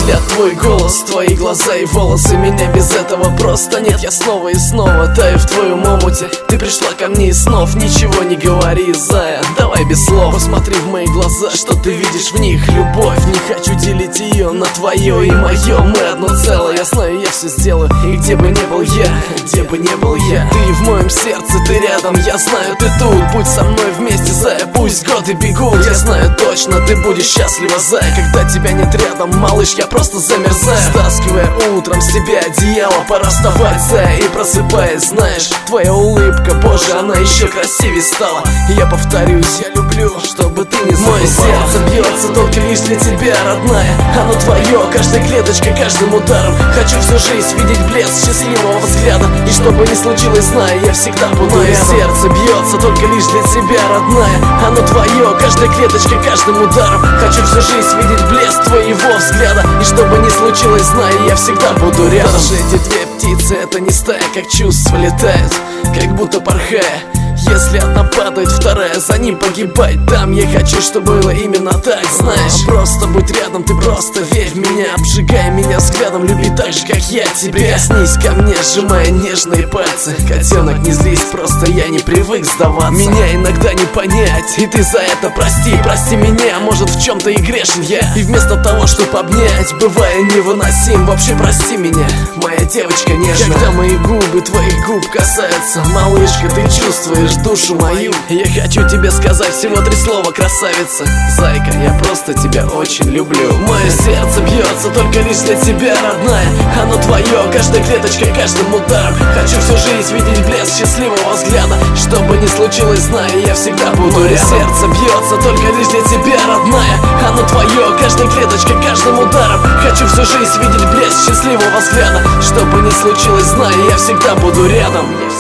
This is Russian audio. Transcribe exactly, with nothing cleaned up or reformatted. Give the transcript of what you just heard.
взгляд, твой голос, твои глаза и волосы. Меня без этого просто нет. Я снова и снова таю в твоем омуте. Ты пришла ко мне из снов, ничего не говори, зая, давай без слов. Посмотри в мои глаза, что ты видишь в них? Любовь, не хочу делить ее на твое и мое. Мы одно целое, я знаю, я все сделаю. И где бы ни был я, где бы ни был я, ты в моем сердце, ты рядом, я знаю, ты тут. Будь со мной вместе, зая, пусть годы бегут. Я знаю точно, ты будешь счастлива, зая, когда тебя нет рядом, малыш, я просто замерзаю. Стаскивая утром с тебя одеяло, пора вставать, зая, и просыпаясь, знаешь, твоя улыбка, боже, она еще красивее стала. И я повторюсь, я люблю, чтобы ты не забывала. Мое сердце бьется только лишь для тебя, родная. Оно твое, каждой клеточкой, каждым ударом. Хочу всю жизнь видеть блеск счастливого взгляда. И что бы ни случилось, знаю, я всегда буду Мое рядом. Сердце бьется только лишь для тебя, родная. Оно твое, каждой клеточкой, каждым ударом. Хочу всю жизнь видеть блеск твоего взгляда. И что бы ни случилось, знаю, я всегда буду рядом. Даже эти две птицы, это не стая, как чувства летают, как будто порхая. Если одна падает, вторая за ним погибает. Там я хочу, чтобы было именно так, знаешь. Просто будь рядом, ты просто верь в меня. Обжигай меня взглядом, люби так же, как я тебя. Прикоснись ко мне, сжимая нежные пальцы. Котенок, не злись, просто я не привык сдаваться. Меня иногда не понять, и ты за это прости. Прости меня, может в чем-то и грешен я. И вместо того, чтобы обнять, бывая невыносим, вообще прости меня, моя девочка нежная. Когда мои губы твоих губ касаются, малышка, ты чувствуешь душу мою. Я хочу тебе сказать всего три слова, красавица. Зайка, я просто тебя очень люблю. Мое сердце бьется только лишь для тебя, родная. Оно твое, каждой клеточкой, каждым ударом. Хочу всю жизнь видеть блеск счастливого взгляда. Что бы ни случилось, знаю, я всегда буду рядом. Мое сердце бьется только лишь для тебя, родная. Оно твое, каждой клеточкой, каждым ударом. Хочу всю жизнь видеть блеск счастливого взгляда. Что бы ни случилось, знаю, я всегда буду рядом.